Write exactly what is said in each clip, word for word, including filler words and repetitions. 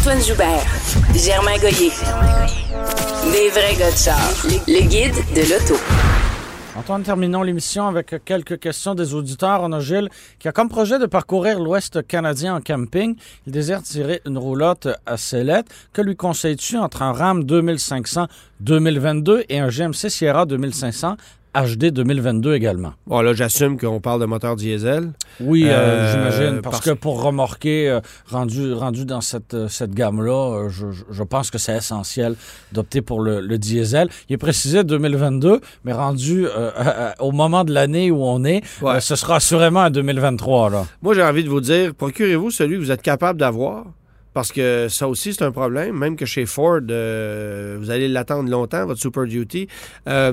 Antoine Joubert, Germain Goyer. Des vrais gars de char. Le guide de l'auto. Antoine, terminons l'émission avec quelques questions des auditeurs. On a Gilles qui a comme projet de parcourir l'Ouest canadien en camping. Il désire tirer une roulotte à sellette. Que lui conseilles-tu entre un Ram deux mille cinq cents deux mille vingt-deux et un G M C Sierra deux mille cinq cents H D deux mille vingt-deux également? Bon, là, j'assume qu'on parle de moteur diesel. Oui, euh, euh, j'imagine, parce, parce que pour remorquer, euh, rendu, rendu dans cette, euh, cette gamme-là, euh, je, je pense que c'est essentiel d'opter pour le, le diesel. Il est précisé deux mille vingt-deux, mais rendu euh, euh, au moment de l'année où on est, ouais. euh, ce sera assurément en deux mille vingt-trois. Là. Moi, j'ai envie de vous dire, procurez-vous celui que vous êtes capable d'avoir. Parce que ça aussi, c'est un problème. Même que chez Ford, euh, vous allez l'attendre longtemps, votre Super Duty. Euh,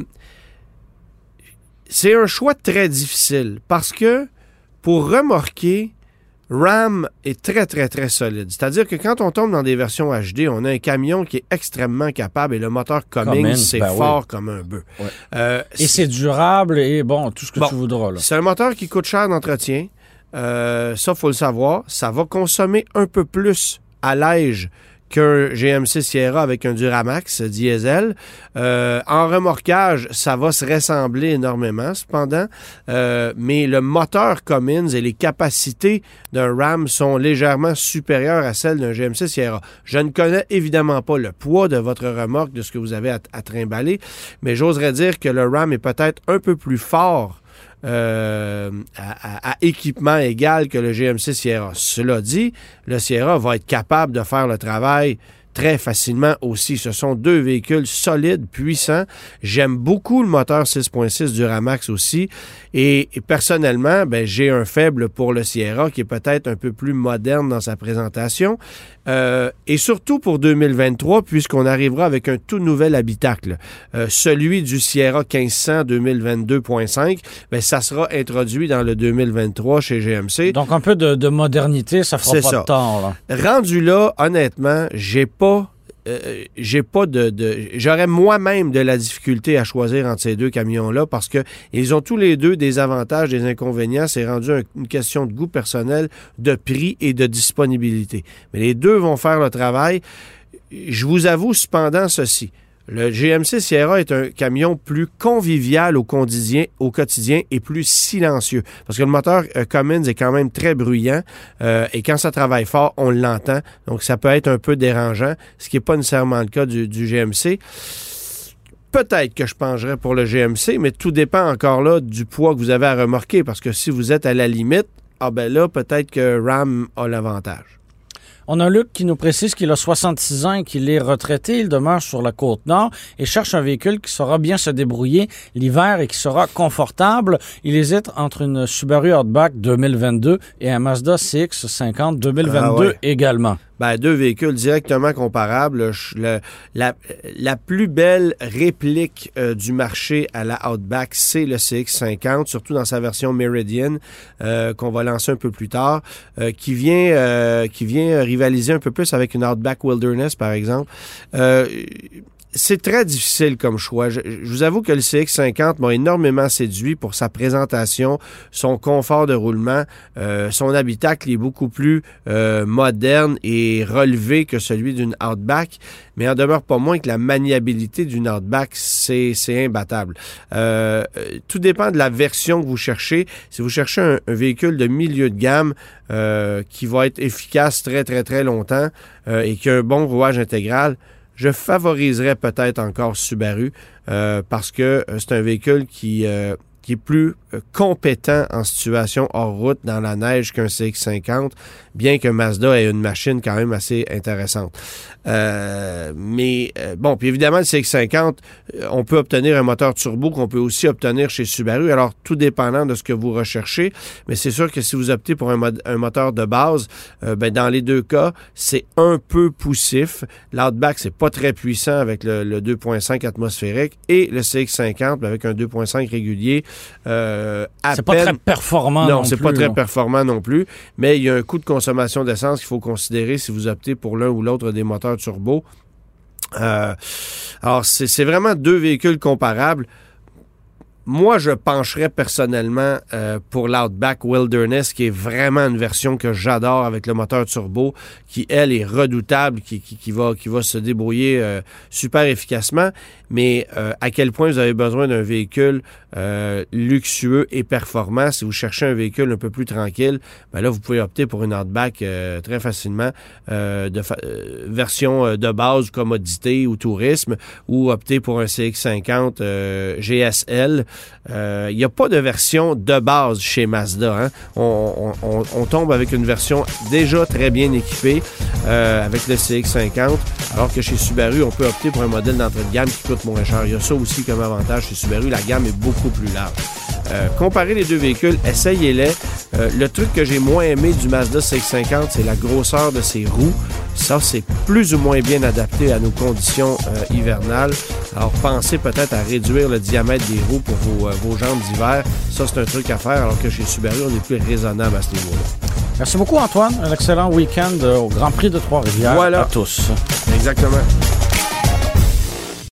c'est un choix très difficile parce que pour remorquer, Ram est très, très, très solide. C'est-à-dire que quand on tombe dans des versions H D, on a un camion qui est extrêmement capable et le moteur Cummins, Cummins c'est ben fort oui. comme un bœuf. Ouais. Euh, et c'est durable et bon, tout ce que bon, tu voudras. Là. C'est un moteur qui coûte cher d'entretien. Euh, ça, il faut le savoir. Ça va consommer un peu plus à l'âge qu'un G M C Sierra avec un Duramax diesel. Euh, en remorquage, ça va se ressembler énormément, cependant, euh, mais le moteur Cummins et les capacités d'un Ram sont légèrement supérieures à celles d'un G M C Sierra. Je ne connais évidemment pas le poids de votre remorque, de ce que vous avez à, à trimballer, mais j'oserais dire que le Ram est peut-être un peu plus fort Euh, à, à, à équipement égal que le G M C Sierra. Cela dit, le Sierra va être capable de faire le travail très facilement aussi. Ce sont deux véhicules solides, puissants. J'aime beaucoup le moteur six point six Duramax aussi. Et, et personnellement, ben, j'ai un faible pour le Sierra qui est peut-être un peu plus moderne dans sa présentation. Euh, et surtout pour deux mille vingt-trois, puisqu'on arrivera avec un tout nouvel habitacle. Euh, celui du Sierra quinze cents deux mille vingt-deux point cinq, ben, ça sera introduit dans le deux mille vingt-trois chez G M C. Donc un peu de, de modernité, ça fera C'est pas ça. de tort. Là. Rendu là, honnêtement, j'ai pas Euh, j'ai pas de, de... J'aurais moi-même de la difficulté à choisir entre ces deux camions-là parce que ils ont tous les deux des avantages, des inconvénients. C'est rendu un, une question de goût personnel, de prix et de disponibilité. Mais les deux vont faire le travail. Je vous avoue cependant ceci. Le G M C Sierra est un camion plus convivial au quotidien, au quotidien et plus silencieux. Parce que le moteur euh, Cummins est quand même très bruyant euh, et quand ça travaille fort, on l'entend. Donc, ça peut être un peu dérangeant, ce qui n'est pas nécessairement le cas du, du G M C. Peut-être que je pencherais pour le G M C, mais tout dépend encore là du poids que vous avez à remorquer. Parce que si vous êtes à la limite, ah ben là, peut-être que Ram a l'avantage. On a Luc qui nous précise qu'il a soixante-six ans et qu'il est retraité. Il demeure sur la Côte-Nord et cherche un véhicule qui saura bien se débrouiller l'hiver et qui sera confortable. Il hésite entre une Subaru Outback deux mille vingt-deux et un Mazda C X cinquante deux mille vingt-deux ah ouais. également. Ben, deux véhicules directement comparables. Le, la, la plus belle réplique euh, du marché à la Outback, c'est le C X cinquante, surtout dans sa version Meridian, euh, qu'on va lancer un peu plus tard, euh, qui vient euh, qui vient rivaliser un peu plus avec une Outback Wilderness, par exemple. Euh, C'est très difficile comme choix. Je, je vous avoue que le C X cinquante m'a énormément séduit pour sa présentation, son confort de roulement. Euh, son habitacle est beaucoup plus euh, moderne et relevé que celui d'une Outback, mais en demeure pas moins que la maniabilité d'une Outback, c'est, c'est imbattable. Euh, tout dépend de la version que vous cherchez. Si vous cherchez un, un véhicule de milieu de gamme euh, qui va être efficace très, très, très longtemps euh, et qui a un bon rouage intégral, je favoriserais peut-être encore Subaru euh, parce que euh, c'est un véhicule qui, euh, qui est plus euh, compétent en situation hors route dans la neige qu'un C X cinquante, bien que Mazda ait une machine quand même assez intéressante. Euh, mais euh, bon, puis évidemment, le C X cinquante, euh, on peut obtenir un moteur turbo qu'on peut aussi obtenir chez Subaru, alors tout dépendant de ce que vous recherchez, mais c'est sûr que si vous optez pour un, mod- un moteur de base, euh, ben, dans les deux cas, c'est un peu poussif. L'Outback, c'est pas très puissant avec le, le deux virgule cinq atmosphérique et le C X cinquante avec un deux virgule cinq régulier. Euh, à c'est peine... pas très performant non, non c'est plus. pas très non. performant non plus, mais il y a un coût de consommation d'essence qu'il faut considérer si vous optez pour l'un ou l'autre des moteurs turbo. Euh, alors, c'est, c'est vraiment deux véhicules comparables. moi, je pencherais personnellement euh, pour l'Outback Wilderness, qui est vraiment une version que j'adore avec le moteur turbo, qui, elle, est redoutable, qui, qui, qui, va, qui va se débrouiller euh, super efficacement. Mais euh, à quel point vous avez besoin d'un véhicule euh, luxueux et performant? Si vous cherchez un véhicule un peu plus tranquille, ben là, vous pouvez opter pour une Outback euh, très facilement, euh, de fa- euh, version de base, commodité ou tourisme, ou opter pour un C X cinquante euh, G S L. Il euh, n'y a pas de version de base chez Mazda. Hein? On, on, on tombe avec une version déjà très bien équipée euh, avec le C X cinquante, alors que chez Subaru, on peut opter pour un modèle d'entrée de gamme qui coûte moins cher. Il y a ça aussi comme avantage chez Subaru. La gamme est beaucoup plus large. Euh, comparez les deux véhicules, essayez-les. Euh, le truc que j'ai moins aimé du Mazda C X cinquante, c'est la grosseur de ses roues. Ça, c'est plus ou moins bien adapté à nos conditions euh, hivernales. Alors, pensez peut-être à réduire le diamètre des roues pour vos, euh, vos jambes d'hiver. Ça, c'est un truc à faire, alors que chez Subaru, on est plus raisonnable à ce niveau-là. Merci beaucoup, Antoine. Un excellent week-end au Grand Prix de Trois-Rivières voilà. à tous. Exactement.